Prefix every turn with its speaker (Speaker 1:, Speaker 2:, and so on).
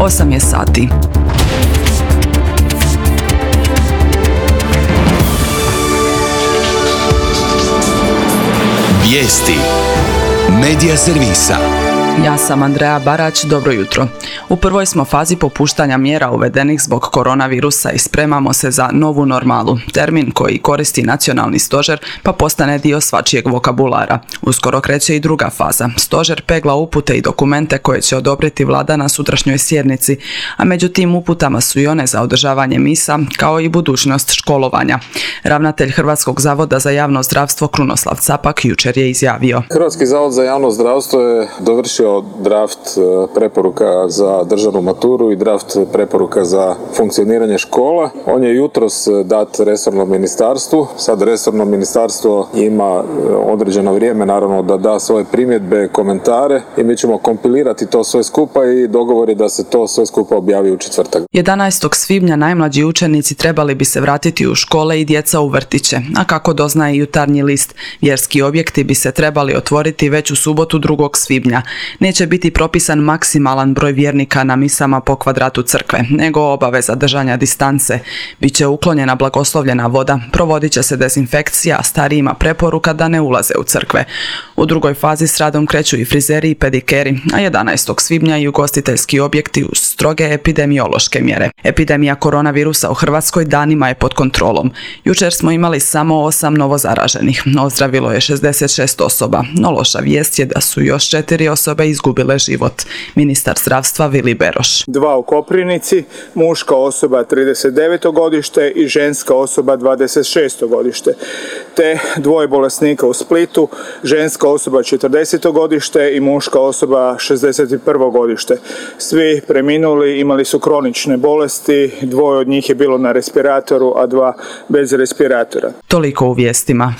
Speaker 1: 8 je sati.
Speaker 2: Vijesti Medija servisa.
Speaker 1: Ja sam Andreja Barać, dobro jutro. U prvoj smo fazi popuštanja mjera uvedenih zbog koronavirusa i spremamo se za novu normalu, termin koji koristi nacionalni stožer pa postane dio svačijeg vokabulara. Uskoro kreće i druga faza. Stožer pegla upute i dokumente koje će odobriti vlada na sutrašnjoj sjednici, a među tim uputama su i one za održavanje misa, kao i budućnost školovanja. Ravnatelj Hrvatskog zavoda za javno zdravstvo Krunoslav Capak jučer je izjavio:
Speaker 3: Hrvatski zavod za javno zdravstvo je dovršio draft preporuka za državnu maturu i draft preporuka za funkcioniranje škola. On je jutros dat resornom ministarstvu. Sad resorno ministarstvo ima određeno vrijeme naravno da da svoje primjedbe, komentare i mi ćemo kompilirati to sve skupa i dogovor je da se to sve skupa objavi u četvrtak.
Speaker 1: 11. svibnja najmlađi učenici trebali bi se vratiti u škole i djeca u vrtiće, a kako doznaje Jutarnji list, vjerski objekti bi se trebali otvoriti već u subotu 2. svibnja. Neće biti propisan maksimalan broj vjernika na misama po kvadratu crkve, nego obaveza držanja distance. Biće uklonjena blagoslovljena voda, provodit će se dezinfekcija, a starijima preporuka da ne ulaze u crkve. U drugoj fazi s radom kreću i frizeri i pedikeri, a 11. svibnja i ugostiteljski objekti uz stroge epidemiološke mjere. Epidemija koronavirusa u Hrvatskoj danima je pod kontrolom. Jučer smo imali samo 8 novozaraženih, ozdravilo je 66 osoba, no loša vijest je da su još 4 osobe izgubile život. Ministar zdravstva Vili Beroš.
Speaker 4: 2 u Koprivnici, muška osoba 39. godište i ženska osoba 26. godište. Te 2 bolesnika u Splitu, ženska osoba 40. godište i muška osoba 61. godište. Svi preminuli imali su kronične bolesti, 2 od njih je bilo na respiratoru, a 2 bez respiratora.
Speaker 1: Toliko u vijestima.